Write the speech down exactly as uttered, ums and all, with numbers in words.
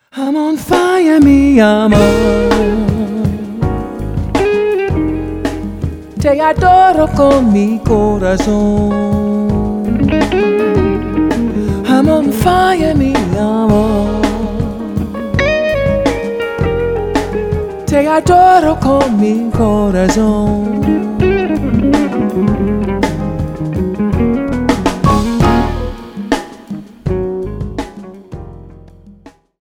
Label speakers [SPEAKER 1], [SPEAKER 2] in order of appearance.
[SPEAKER 1] I'm on fire, mi amor. Te adoro con mi corazón. I'm on fire, mi amor. Te adoro con mi corazón.